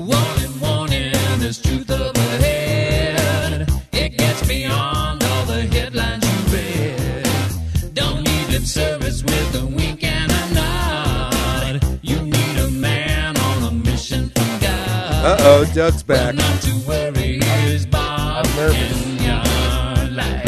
Warning, warning, there's truth up ahead. It gets beyond all the headlines you read. Don't need lip service with a wink and a nod. You need a man on a mission from God. Uh-oh, Doug's back. Well, not to worry, here's Bob I'm nervous. and your life.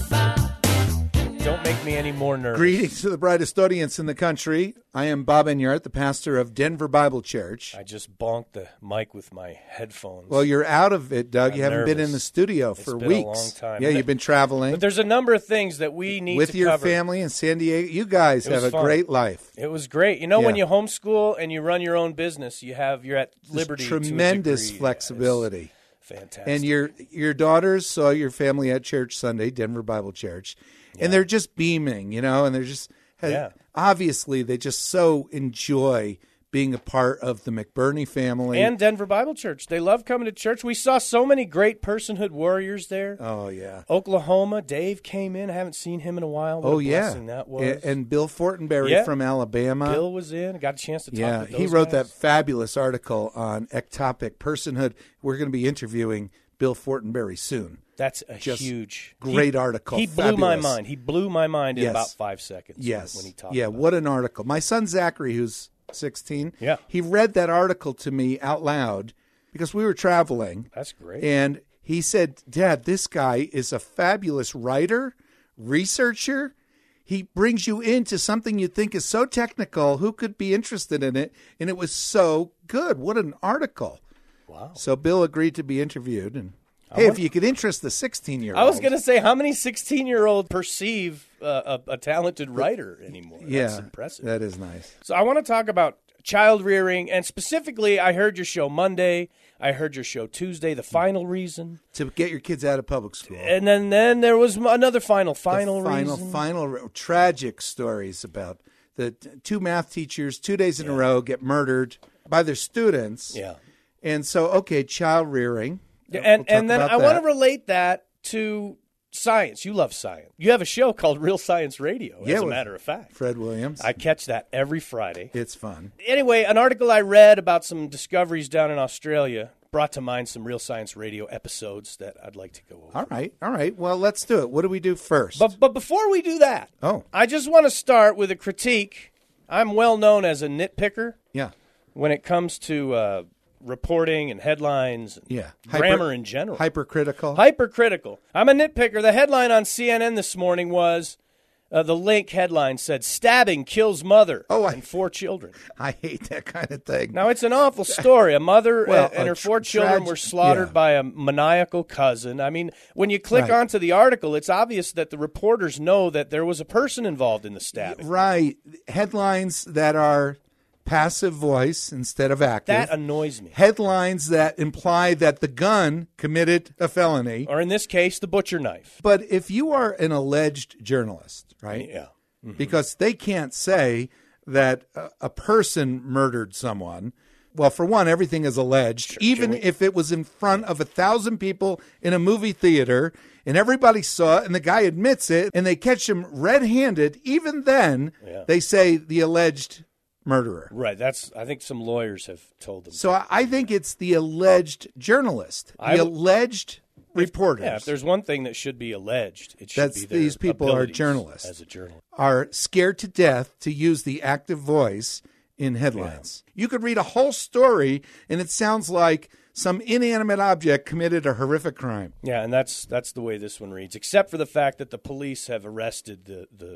Don't make me any more nervous. Greetings to the brightest audience in the country. I am Bob Enyart, the pastor of Denver Bible Church. I just bonked the mic with my headphones. Well, you're out of it, Doug. I'm You haven't been nervous. in the studio for been a weeks. long time. Yeah, you've been traveling But there's a number of things that we need with to your cover. family in San Diego. You guys It have was a fun. great life. It was great. You know, when Yeah. you homeschool and you run your own business, you're at liberty. There's to a tremendous degree. flexibility. Yeah, it's fantastic. And your daughters saw your family at church Sunday, Denver Bible Church, and they're just beaming, and they're just obviously they just so enjoy being a part of the McBurney family and Denver Bible Church. They love coming to church. We saw so many great personhood warriors there. Oh yeah, Oklahoma, Dave came in. I haven't seen him in a while. What a blessing that was. And Bill Fortenberry from Alabama. Bill was in. I got a chance to talk with those he wrote guys. that fabulous article on ectopic personhood. We're going to be interviewing Bill Fortenberry soon. That's a Just huge, great article. He blew my Fabulous. mind. He blew my mind in Yes. about 5 seconds. Yes. when he talked. Yeah, about what an article. My son Zachary, who's 16, Yeah. he read that article to me out loud because we were traveling. That's great. And he said, Dad, this guy is a fabulous writer, researcher. He brings you into something you think is so technical. Who could be interested in it? And it was so good. What an article. Wow. So Bill agreed to be interviewed. And hey, if you could interest the 16-year-old. I was going to say, how many 16-year-olds perceive a talented writer anymore? That's impressive. That is nice. So I want to talk about child rearing, and specifically, I heard your show Monday. I heard your show Tuesday, The Final Reason. To get your kids out of public school. And then there was another final reason. Final tragic stories about the two math teachers 2 days in a row get murdered by their students. Yeah. And so, okay, child rearing. And then I want to to relate that to science. You love science. You have a show called Real Science Radio, as a with matter of fact. Fred Williams. I catch that every Friday. It's fun. Anyway, an article I read about some discoveries down in Australia brought to mind some Real Science Radio episodes that I'd like to go over. All right. Well, let's do it. What do we do first? But before we do that, I just want to start with a critique. I'm well known as a nitpicker Yeah. when it comes to reporting and headlines, and Yeah. grammar in general. Hypercritical. Hypercritical. I'm a nitpicker. The headline on CNN this morning was, the link headline said, "Stabbing kills mother and 4 children." I hate that kind of thing. Now, it's an awful story. A mother and her 4 children were slaughtered yeah. by a maniacal cousin. I mean, when you click onto the article, it's obvious that the reporters know that there was a person involved in the stabbing. Right. Headlines that are passive voice instead of active. That annoys me. Headlines that imply that the gun committed a felony. Or in this case, the butcher knife. But if you are an alleged journalist, right? Yeah. Because they can't say that a person murdered someone. Well, for one, everything is alleged. Even if it was in front of 1,000 people in a movie theater and everybody saw it and the guy admits it and they catch him red-handed, even then they say the alleged murderer. Right. I think some lawyers have told them. So I think it's the alleged journalist, alleged reporters. Yeah, if there's one thing that should be alleged, it should be their these people are abilities journalists. as a journalist. Are scared to death to use the active voice in headlines. You could read a whole story and it sounds like some inanimate object committed a horrific crime. Yeah, and that's the way this one reads, except for the fact that the police have arrested the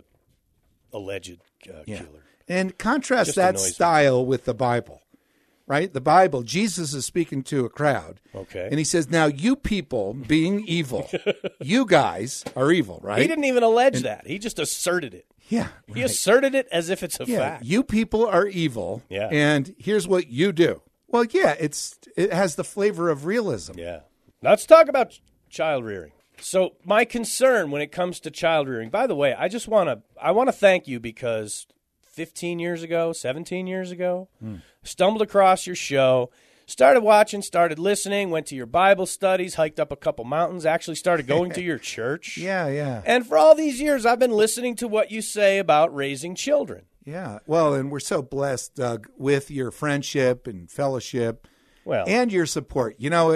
alleged killer. And contrast Just that annoys me. style with the Bible, right? The Bible, Jesus is speaking to a crowd. Okay. And he says, now you people being evil, you guys are evil, right? He didn't even allege that. He just asserted it. Yeah. He asserted it as if it's a fact. You people are evil. Yeah. And here's what you do. Well, yeah, it has the flavor of realism. Yeah. Now let's talk about child rearing. So my concern when it comes to child rearing, by the way, I want to thank you because 15 years ago, 17 years ago, stumbled across your show, started watching, started listening, went to your Bible studies, hiked up a couple mountains, actually started going to your church. Yeah. And for all these years, I've been listening to what you say about raising children. Yeah. Well, and we're so blessed, Doug, with your friendship and fellowship. Well, and your support. You know,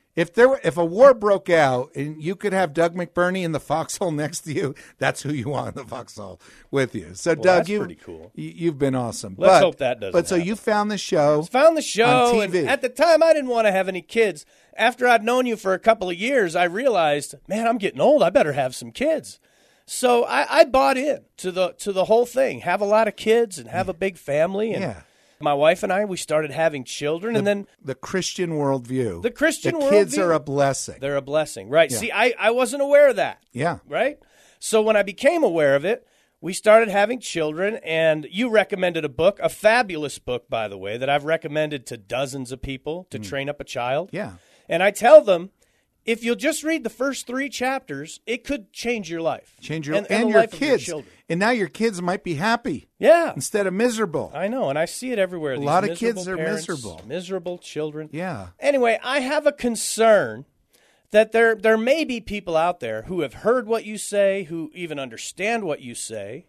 if a war broke out and you could have Doug McBurney in the foxhole next to you, that's who you want in the foxhole with you. So, Doug, that's pretty cool. You've been awesome. Let's hope that doesn't But so happen. you found the show. Found the show. on TV. And at the time, I didn't want to have any kids. After I'd known you for a couple of years, I realized, man, I'm getting old. I better have some kids. So I bought in to the whole thing. Have a lot of kids and have a big family. And Yeah. my wife and I, we started having children, and then The Christian worldview. The Christian kids worldview. are a blessing. they're a blessing. Right. Yeah. See, I wasn't aware of that. Yeah. Right? So when I became aware of it, we started having children, and you recommended a book, a fabulous book, by the way, that I've recommended to dozens of people to train up a child. Yeah. And I tell them, if you'll just read the first 3 chapters, it could change your life. Change your and and the your life of your kids. children. And now your kids might be happy Yeah. instead of miserable. I know, and I see it everywhere. A These lot of kids miserable are parents, miserable. Miserable children. Yeah. Anyway, I have a concern that there may be people out there who have heard what you say, who even understand what you say,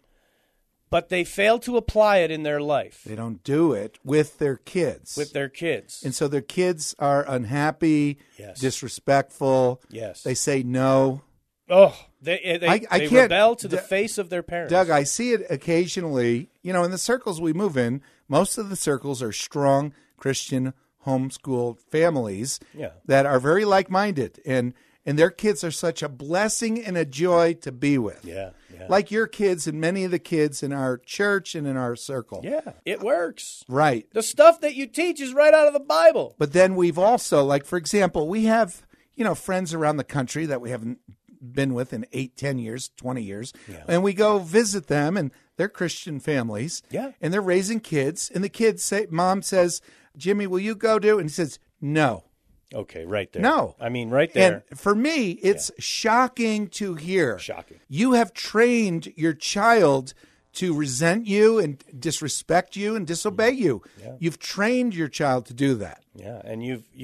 but they fail to apply it in their life They don't do it with their kids. with their kids. And so their kids are unhappy, Yes. disrespectful. Yes. They say no. Oh, they I they can't- rebel to the Doug- face of their parents. Doug, I see it occasionally. You know, in the circles we move in, most of the circles are strong Christian homeschooled families Yeah. that are very like-minded. And their kids are such a blessing and a joy to be with. Yeah, yeah. Like your kids and many of the kids in our church and in our circle. Yeah, it works. Right. The stuff that you teach is right out of the Bible. But then we've also, like, for example, we have, you know, friends around the country that we haven't been with in 8, 10 years, 20 years. Yeah. And we go visit them, and they're Christian families. Yeah. And they're raising kids. And the kids say, Mom says, Jimmy, will you go do it? And he says, no. Okay, right there. No. I mean, right there. And for me, it's shocking to hear. Shocking. You have trained your child to resent you and disrespect you and disobey you. Yeah. You've trained your child to do that. Yeah, and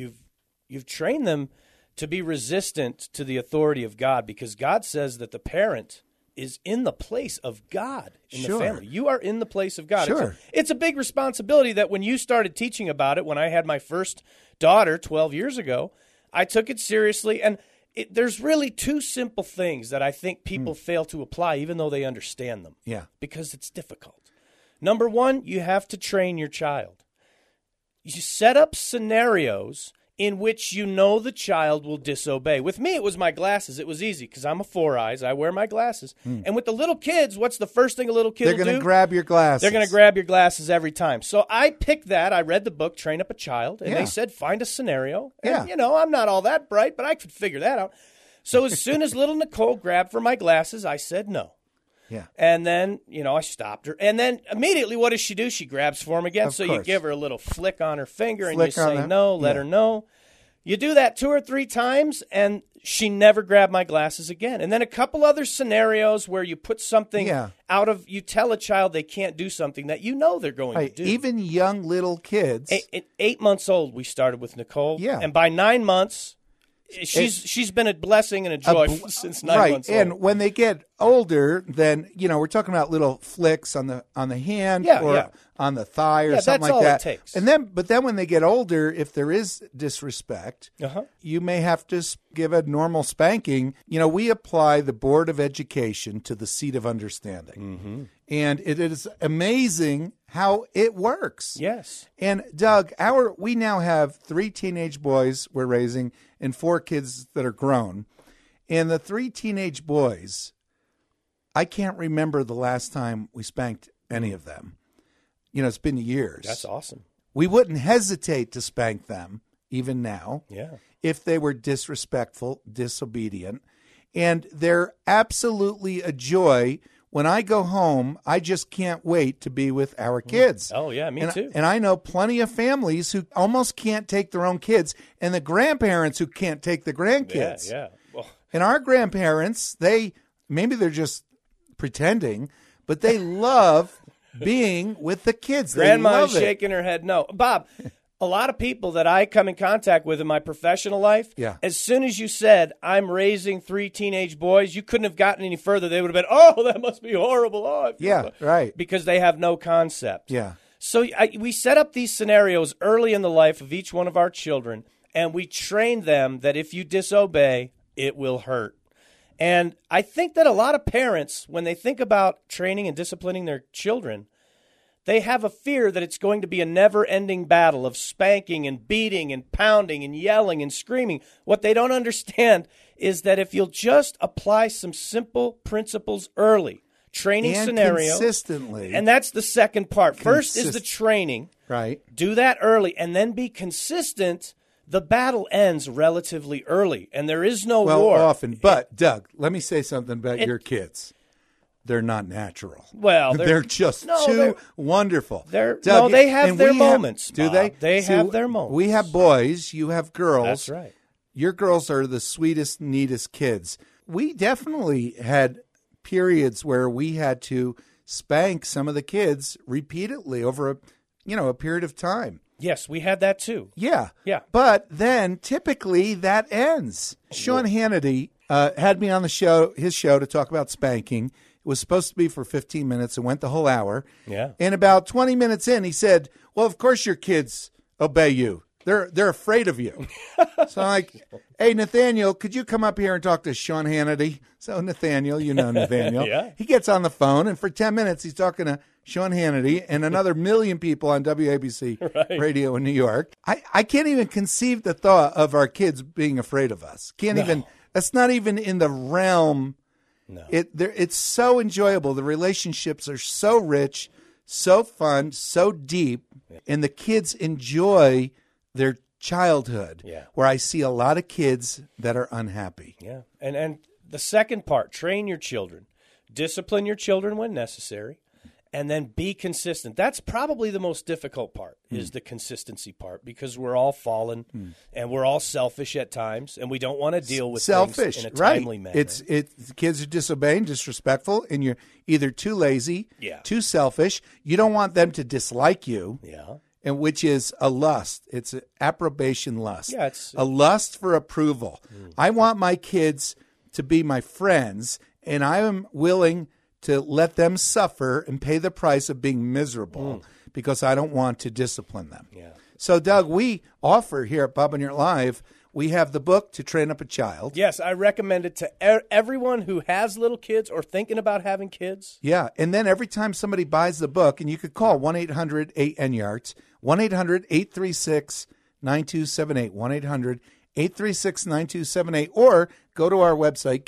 you've trained them to be resistant to the authority of God, because God says that the parent is in the place of God in Sure. the family. You are in the place of God. Sure. It's a big responsibility that when you started teaching about it, when I had my first daughter 12 years ago, I took it seriously. And there's really 2 simple things that I think people fail to apply, even though they understand them. Yeah. Because it's difficult. Number 1, you have to train your child. You set up scenarios in which you know the child will disobey. With me, it was my glasses. It was easy because I'm a 4 eyes. I wear my glasses. And with the little kids, what's the first thing a little kid They're will do? going to grab your glasses. They're going to grab your glasses every time. So I picked that. I read the book, Train Up a Child, and Yeah. they said, find a scenario. And, Yeah. you know, I'm not all that bright, but I could figure that out. So as soon as little Nicole grabbed for my glasses, I said no. Yeah. And then, you know, I stopped her. And then immediately, what does she do? She grabs for him again. Of So you course. give her a little flick on her finger and you Flick on say her- no, let yeah. her know. You do that 2 or 3 times, and she never grabbed my glasses again. And then a couple other scenarios where you put something Yeah. out of, you tell a child they can't do something that you know they're going Right. to do. Even young little kids. At 8 months old, we started with Nicole. Yeah. And by 9 months, she's been a blessing and a joy since 9 right. months old. And when they get older, then, you know, we're talking about little flicks on the hand Yeah, or yeah. on the thigh or Yeah, something that's like all it that. takes. But then when they get older, if there is disrespect, you may have to give a normal spanking. You know, we apply the Board of Education to the seat of understanding. Mm-hmm. And it is amazing how it works. Yes. And Doug, we now have 3 teenage boys we're raising and 4 kids that are grown. And the 3 teenage boys, I can't remember the last time we spanked any of them. You know, it's been years. That's awesome. We wouldn't hesitate to spank them, even now, Yeah. if they were disrespectful, disobedient. And they're absolutely a joy. When I go home, I just can't wait to be with our kids. Oh, yeah, me too. And I know plenty of families who almost can't take their own kids, and the grandparents who can't take the grandkids. Yeah. Well, And our grandparents, maybe they're just pretending, but they love being with the kids. They Grandma love is it. shaking her head no. Bob, a lot of people that I come in contact with in my professional life, Yeah. as soon as you said, I'm raising 3 teenage boys, you couldn't have gotten any further. They would have been, oh, that must be horrible. Oh, I feel Yeah, bad." right. Because they have no concept. Yeah. So we set up these scenarios early in the life of each one of our children, and we train them that if you disobey, it will hurt. And I think that a lot of parents, when they think about training and disciplining their children, they have a fear that it's going to be a never-ending battle of spanking and beating and pounding and yelling and screaming. What they don't understand is that if you'll just apply some simple principles early, training and scenarios, consistently, and that's the second part. First is the training. Right. Do that early, and then be consistent. The battle ends relatively early, and there is no war. Often. But, Doug, let me say something about your kids. They're not natural. Well, they're just too wonderful. Doug, they have their moments. Do they? They have their moments. We have boys. You have girls. That's right. Your girls are the sweetest, neatest kids. We definitely had periods where we had to spank some of the kids repeatedly over a period of time. Yes, we had that too. Yeah. Yeah. But then typically that ends. Sean Hannity had me on his show to talk about spanking. It was supposed to be for 15 minutes and went the whole hour. Yeah. And about 20 minutes in, he said, well, of course your kids obey you. They're afraid of you. So I'm like, hey, Nathaniel, could you come up here and talk to Sean Hannity? So Nathaniel, you know Nathaniel. Yeah. He gets on the phone, and for 10 minutes he's talking to Sean Hannity and another million people on WABC radio in New York. I can't even conceive the thought of our kids being afraid of us. That's not even in the realm. No. It's so enjoyable. The relationships are so rich, so fun, so deep, and the kids enjoy their childhood, where I see a lot of kids that are unhappy. Yeah. And the second part, train your children. Discipline your children when necessary, and then be consistent. That's probably the most difficult part, is the consistency part, because we're all fallen and we're all selfish at times, and we don't want to deal with things in a timely manner. The kids are disobeying, disrespectful, and you're either too lazy, too selfish. You don't want them to dislike you. Yeah. And which is a lust. It's an approbation lust. Yeah, it's a lust for approval. I want my kids to be my friends, and I am willing to let them suffer and pay the price of being miserable because I don't want to discipline them. Yeah. So, Doug, we offer here at Bob and Your Live, we have the book To Train Up a Child. Yes, I recommend it to everyone who has little kids or thinking about having kids. Yeah, and then every time somebody buys the book, and you could call 1-800-8-NYARDS, 1-800-836-9278, 1-800-836-9278, or go to our website,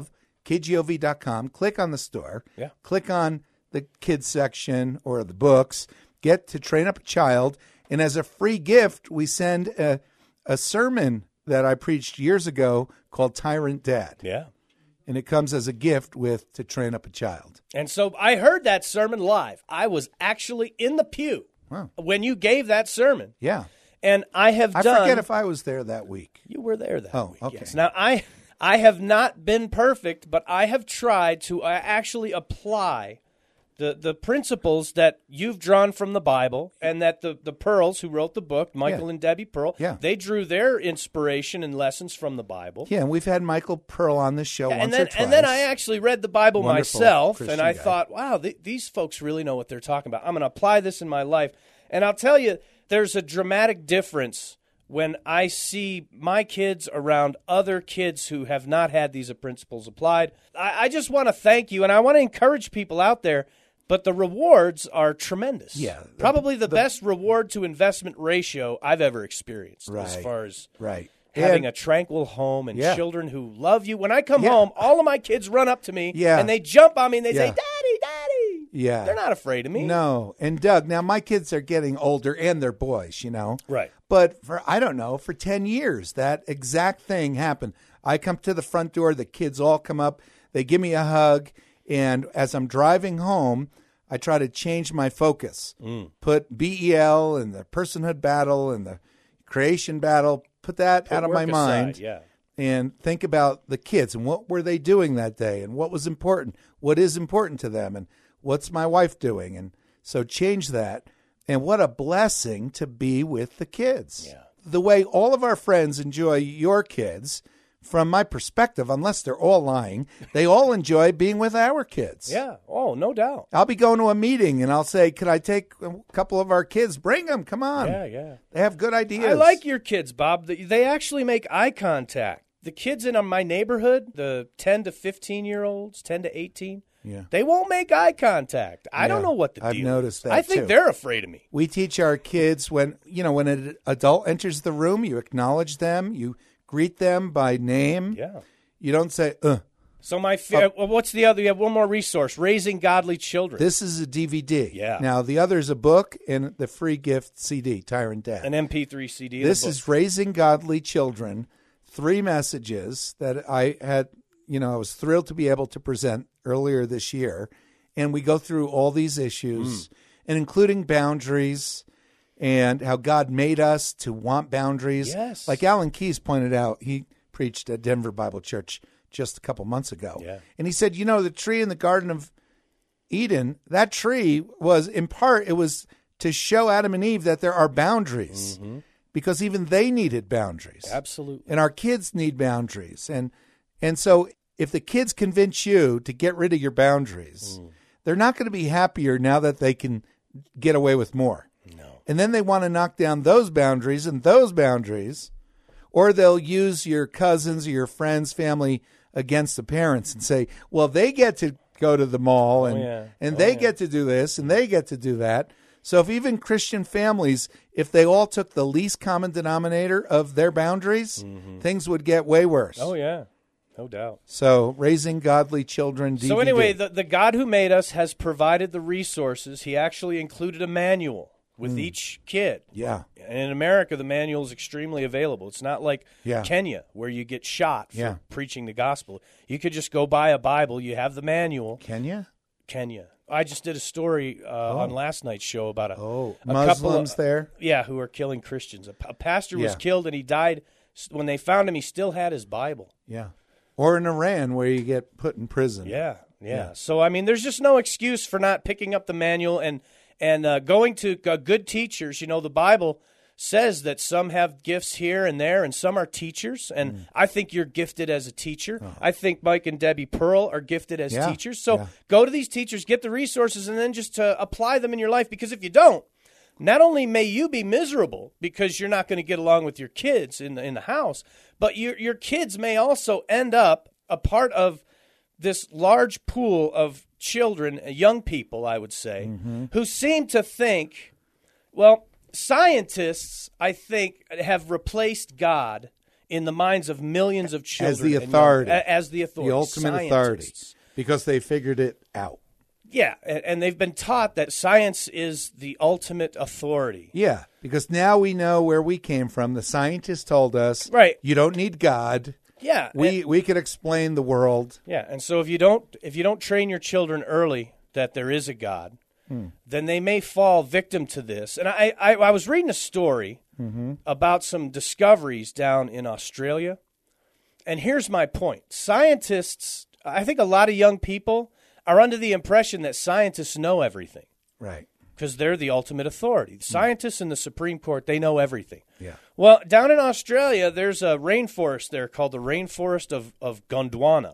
kgov.com, click on the store, click on the kids section or the books, get To Train Up a Child, and as a free gift, we send a sermon that I preached years ago called Tyrant Dad. Yeah. And it comes as a gift with To Train Up a Child. And so I heard that sermon live. I was actually in the pew when you gave that sermon. Yeah. And I forget if I was there that week. You were there that week. Okay. Yes. Now, I have not been perfect, but I have tried to actually apply the principles that you've drawn from the Bible, and that the Pearls, who wrote the book, Michael and Debbie Pearl, they drew their inspiration and lessons from the Bible. Yeah, and we've had Michael Pearl on this show once or twice. And then I actually read the Bible myself, Christian and I guy. thought, wow, these folks really know what they're talking about. I'm going to apply this in my life. And I'll tell you, there's a dramatic difference when I see my kids around other kids who have not had these principles applied. I just want to thank you, and I want to encourage people out there. But the rewards are tremendous. Yeah. Probably the best reward to investment ratio I've ever experienced as far as having a tranquil home and children who love you. When I come home, all of my kids run up to me and they jump on me and they say, Daddy, Daddy. Yeah. They're not afraid of me. No. And Doug, now my kids are getting older and they're boys, you know. Right. But for 10 years, that exact thing happened. I come to the front door, the kids all come up, they give me a hug. And as I'm driving home, I try to change my focus. Put BEL and the personhood battle and the creation battle, put that out of my mind. And think about the kids and what were they doing that day and what was important, what is important to them, and what's my wife doing. And so change that. And what a blessing to be with the kids. Yeah. The way all of our friends enjoy your kids, from my perspective, unless they're all lying, they all enjoy being with our kids. Yeah. Oh, no doubt. I'll be going to a meeting and I'll say, "Can I take a couple of our kids? Bring them. Come on." Yeah. They have good ideas. I like your kids, Bob. They actually make eye contact. The kids in my neighborhood, the 10 to 15-year-olds, 10 to 18, they won't make eye contact. I don't know what the deal is. I've noticed that, I think too. they're afraid of me. We teach our kids when an adult enters the room, you acknowledge them, you greet them by name. Yeah. You don't say, So what's the other? You have one more resource, Raising Godly Children. This is a DVD. Yeah. Now, the other is a book and the free gift CD, Tyrant Dad. An MP3 CD. This is Raising Godly Children, 3 messages that I had, I was thrilled to be able to present earlier this year. And we go through all these issues, and including boundaries and how God made us to want boundaries. Yes. Like Alan Keyes pointed out, he preached at Denver Bible Church just a couple months ago. Yeah. And he said, the tree in the Garden of Eden, that tree was, in part, it was to show Adam and Eve that there are boundaries because even they needed boundaries. Absolutely. And our kids need boundaries. And so if the kids convince you to get rid of your boundaries, they're not going to be happier now that they can get away with more. No. And then they want to knock down those boundaries, or they'll use your cousins or your friends, family against the parents and say, well, they get to go to the mall and they get to do this and they get to do that. So if even Christian families, if they all took the least common denominator of their boundaries, things would get way worse. Oh, yeah. No doubt. So Raising Godly Children DVD. So anyway, the God who made us has provided the resources. He actually included a manual with each kid. Yeah. And in America, the manual is extremely available. It's not like Yeah. Kenya, where you get shot for Yeah. preaching the gospel. You could just go buy a Bible. You have the manual. Kenya? Kenya. I just did a story on last night's show about a Muslims couple there? Yeah, who are killing Christians. A pastor was Yeah. killed, and he died. When they found him, he still had his Bible. Yeah. Or in Iran, where you get put in prison. Yeah. So, I mean, there's just no excuse for not picking up the manual and going to good teachers. The Bible says that some have gifts here and there, and some are teachers. And I think you're gifted as a teacher. I think Mike and Debbie Pearl are gifted as teachers. So go to these teachers, get the resources, and then just apply them in your life. Because if you don't, not only may you be miserable because you're not going to get along with your kids in the house, but your kids may also end up a part of this large pool of children, young people, I would say, who seem to think, scientists, I think, have replaced God in the minds of millions of children. As the authority. As the authority. The ultimate authority. Because they figured it out. Yeah, and they've been taught that science is the ultimate authority. Yeah, because now we know where we came from. The scientists told us, right, you don't need God. Yeah, we can explain the world. Yeah, and so if you don't train your children early that there is a God, then they may fall victim to this. And I was reading a story about some discoveries down in Australia, and here's my point: scientists, I think a lot of young people are under the impression that scientists know everything. Right. Because they're the ultimate authority. The scientists in the Supreme Court, they know everything. Yeah. Well, down in Australia, there's a rainforest there called the Rainforest of Gondwana.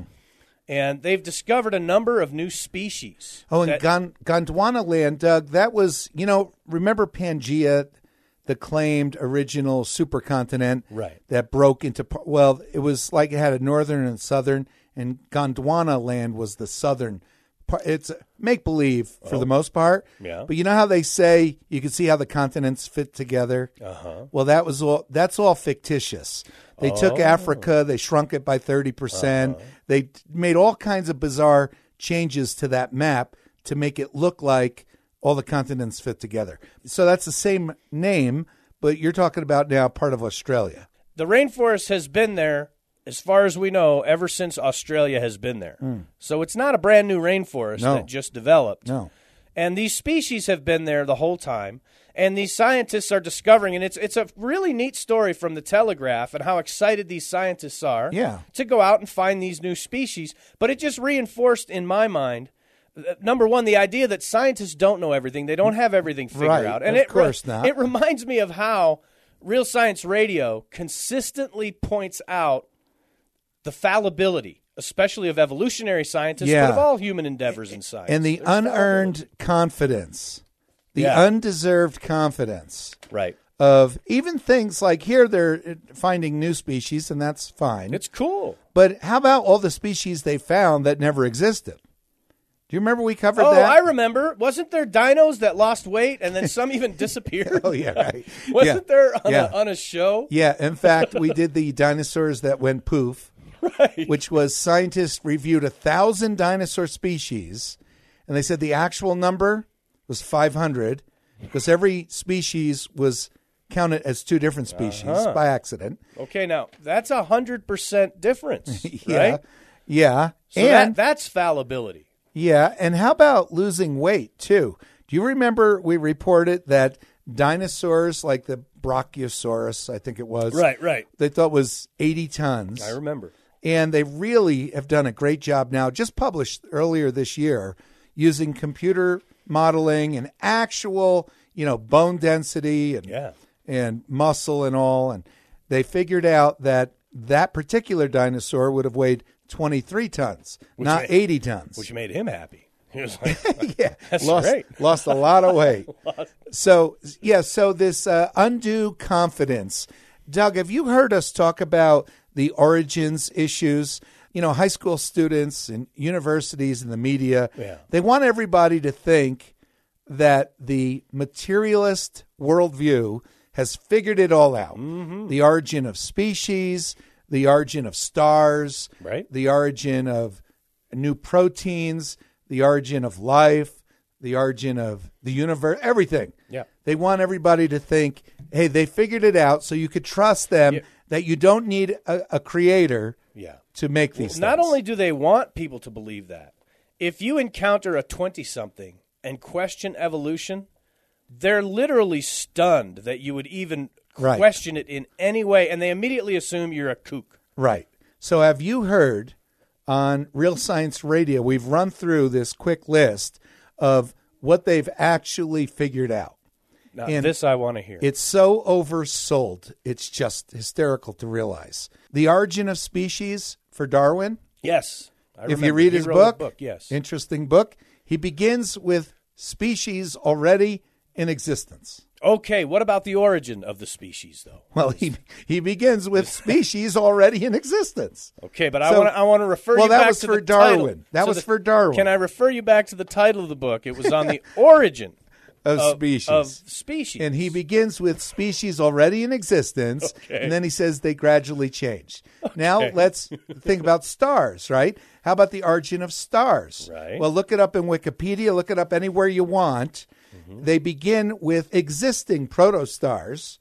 And they've discovered a number of new species. Oh, and Gondwana land, Doug, that was, remember Pangea, the claimed original supercontinent that broke into, it was like it had a northern and southern, and Gondwana land was the southern part. It's make-believe for the most part. Yeah. But you know how they say you can see how the continents fit together? Uh-huh. Well, that's all fictitious. They took Africa, they shrunk it by 30%. They made all kinds of bizarre changes to that map to make it look like all the continents fit together. So that's the same name, but you're talking about now part of Australia. The rainforest has been there, as far as we know, ever since Australia has been there. So it's not a brand new rainforest that just developed. No. And these species have been there the whole time. And these scientists are discovering, and it's a really neat story from the Telegraph and how excited these scientists are to go out and find these new species. But it just reinforced in my mind, number one, the idea that scientists don't know everything. They don't have everything figured out. And of course not. It reminds me of how Real Science Radio consistently points out the fallibility, especially of evolutionary scientists, Yeah. but of all human endeavors in science. And the There's unearned confidence, the Yeah. undeserved confidence right. of even things like here they're finding new species, and that's fine. It's cool. But how about all the species they found that never existed? Do you remember we covered Oh, that? I remember. Wasn't there dinos that lost weight and then some even disappeared? Oh, yeah, right. Wasn't there Yeah. on a show? Yeah, in fact, we did the dinosaurs that went poof, Right. which was scientists reviewed 1,000 dinosaur species, and they said the actual number was 500 because every species was counted as two different species by accident. Okay, now that's 100% difference, Yeah, right? yeah, So and that's fallibility. yeah, and how about losing weight too? Do you remember we reported that dinosaurs like the Brachiosaurus, I think it was, Right. they thought was 80 tons. I remember. And they really have done a great job now, just published earlier this year, using computer modeling and actual, bone density and muscle and all. And they figured out that particular dinosaur would have weighed 23 tons, not 80 tons. Which made him happy. He was like, Yeah, that's lost, great. lost a lot of weight. So this undue confidence. Doug, have you heard us talk about the origins issues? High school students and universities and the media, they want everybody to think that the materialist worldview has figured it all out. Mm-hmm. The origin of species, the origin of stars, Right. the origin of new proteins, the origin of life, the origin of the universe, everything. Yeah. They want everybody to think, hey, they figured it out, so you could trust them that you don't need a creator to make these things. Not only do they want people to believe that, if you encounter a 20-something and question evolution, they're literally stunned that you would even question it in any way, and they immediately assume you're a kook. Right. So have you heard on Real Science Radio, we've run through this quick list of what they've actually figured out. Now, And this I want to hear. It's so oversold, it's just hysterical to realize. The Origin of Species for Darwin, Yes. I if you remember. read He his wrote a book, yes. interesting book, he begins with species already in existence. Okay, what about the origin of the species, though? Well, he begins with species already in existence. Okay, but So- I want to refer well, you that back was to for the title. Darwin. That was for Darwin. Can I refer you back to the title of the book? It was on the origin of species. Of species. And he begins with species already in existence, and then he says they gradually change. Now let's think about stars, right? How about the origin of stars? Right. Well, look it up in Wikipedia, look it up anywhere you want. Mm-hmm. They begin with existing protostars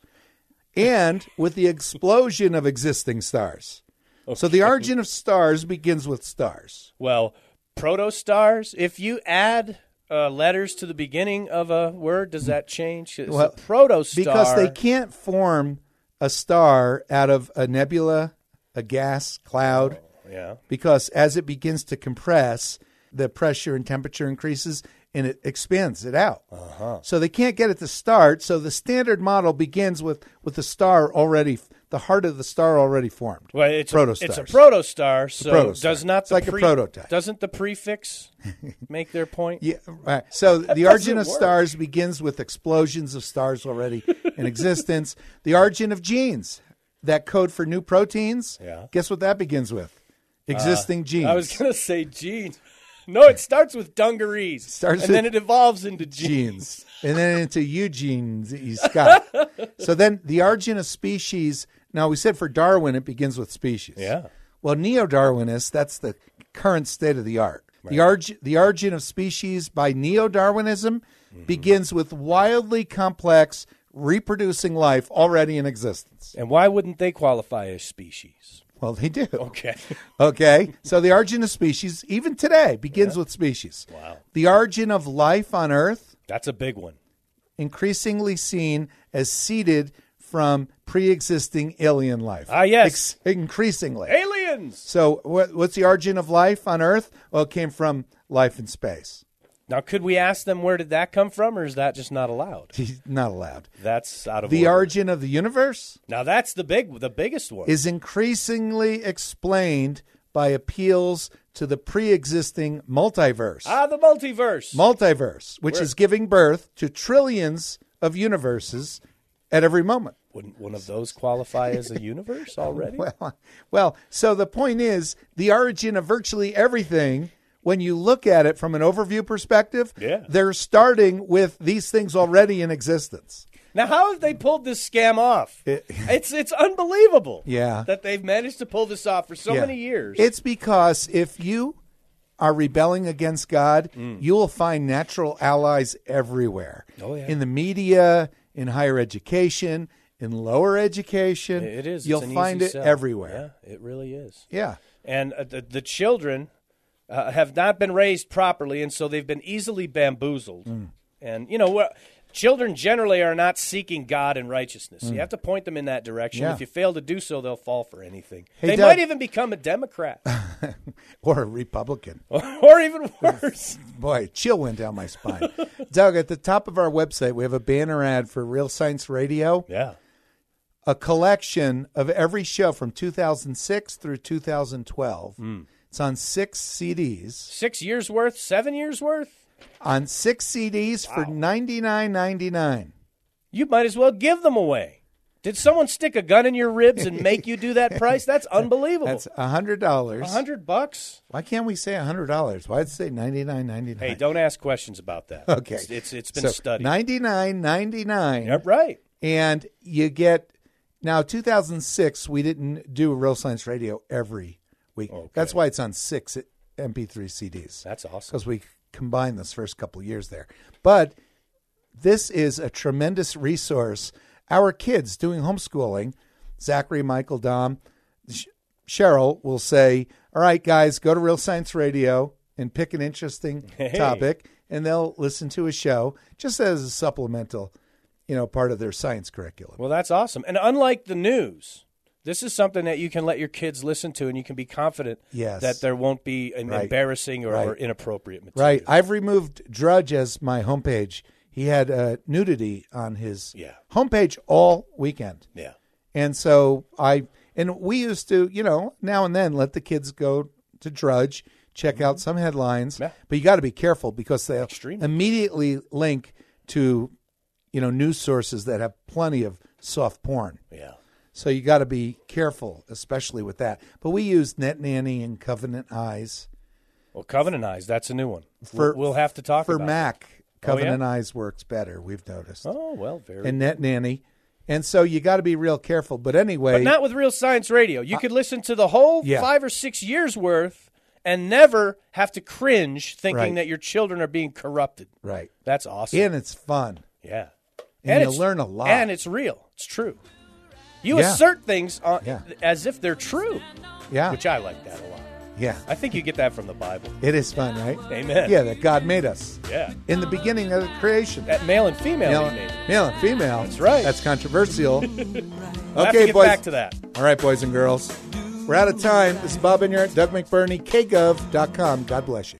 and with the explosion of existing stars. Okay. So the origin of stars begins with stars. Well, protostars, if you add letters to the beginning of a word, does that change? It's a protostar. Because they can't form a star out of a nebula, a gas cloud. Yeah. Because as it begins to compress, the pressure and temperature increases and it expands it out. So they can't get it to start. So the standard model begins with the star already, the heart of the star already formed. Well, it's protostars. a protostar, so protostar. does not It's the like a prototype. Doesn't the prefix make their point? Yeah, right. So the origin of work. stars begins with explosions of stars already in existence. The origin of genes, that code for new proteins, guess what that begins with? Existing genes. I was going to say genes. No, it starts with dungarees. Then it evolves into genes. And then into Eugene Scott. So then the origin of species, now we said for Darwin it begins with species. Yeah. Well, neo-Darwinists, that's the current state of the art. Right. The origin of species by neo-Darwinism begins with wildly complex reproducing life already in existence. And why wouldn't they qualify as species? Well, they do. Okay. Okay. So the origin of species, even today, begins with species. Wow. The origin of life on Earth, that's a big one. Increasingly seen as seeded from pre-existing alien life. Ah, yes. Increasingly. Aliens! So what's the origin of life on Earth? Well, it came from life in space. Now, could we ask them where did that come from, or is that just not allowed? He's not allowed. That's out of The order. origin of the universe Now, that's the biggest one. is increasingly explained by appeals to the pre-existing multiverse. The multiverse. Multiverse, which is giving birth to trillions of universes at every moment. Wouldn't one of those qualify as a universe already? Well, so the point is the origin of virtually everything, when you look at it from an overview perspective, they're starting with these things already in existence. Now, how have they pulled this scam off? It's unbelievable. Yeah. That they've managed to pull this off for so many years. It's because if you are rebelling against God, you will find natural allies everywhere. Oh, yeah. In the media, in higher education, in lower education. It is. You'll It's an find easy it sell. everywhere. Yeah, it really is. Yeah. And the children have not been raised properly, and so they've been easily bamboozled. And, children generally are not seeking God and righteousness. You have to point them in that direction. Yeah. If you fail to do so, they'll fall for anything. Hey, they Doug. might even become a Democrat. Or a Republican. Or even worse. Boy, chill went down my spine. Doug, at the top of our website, we have a banner ad for Real Science Radio. Yeah. A collection of every show from 2006 through 2012. It's on 6 CDs. 6 years worth? 7 years worth? On 6 CDs for $99.99. You might as well give them away. Did someone stick a gun in your ribs and make you do that price? That's unbelievable. That's $100. $100? Why can't we say $100? Why'd it say $99.99? Hey, don't ask questions about that. Okay. It's been studied. $99.99. Yep, right. And you get, now 2006, we didn't do Real Science Radio every week. Okay. That's why it's on 6 MP3 CDs. That's awesome. Because we combined this first couple of years there. But this is a tremendous resource. Our kids doing homeschooling, Zachary, Michael, Dom, Cheryl will say, all right, guys, go to Real Science Radio and pick an interesting topic, and they'll listen to a show just as a supplemental, part of their science curriculum. Well, that's awesome. And unlike the news, this is something that you can let your kids listen to, and you can be confident that there won't be an embarrassing or inappropriate material. Right. I've removed Drudge as my homepage. He had nudity on his homepage all weekend. Yeah. And so we used to, now and then let the kids go to Drudge, check out some headlines. Yeah. But you got to be careful because they'll immediately link to, news sources that have plenty of soft porn. Yeah. So you got to be careful, especially with that. But we use Net Nanny and Covenant Eyes. Well, Covenant Eyes, that's a new one. We'll have to talk about it. For Mac, Covenant Eyes works better, we've noticed. Oh, well, very And Net Nanny. And so you got to be real careful. But anyway. But not with Real Science Radio. You could listen to the whole 5 or 6 years worth and never have to cringe thinking that your children are being corrupted. Right. That's awesome. And it's fun. Yeah. And you learn a lot. And it's real. It's true. You assert things as if they're true. Yeah. Which I like that a lot. Yeah. I think you get that from the Bible. It is fun, right? Amen. Yeah, that God made us. Yeah. In the beginning of the creation. That male and female he made it. Male and female. That's right. That's controversial. We'll have to get boys. back to that. All right, boys and girls. We're out of time. This is Bob Inyart, Doug McBurney, KGov.com. God bless you.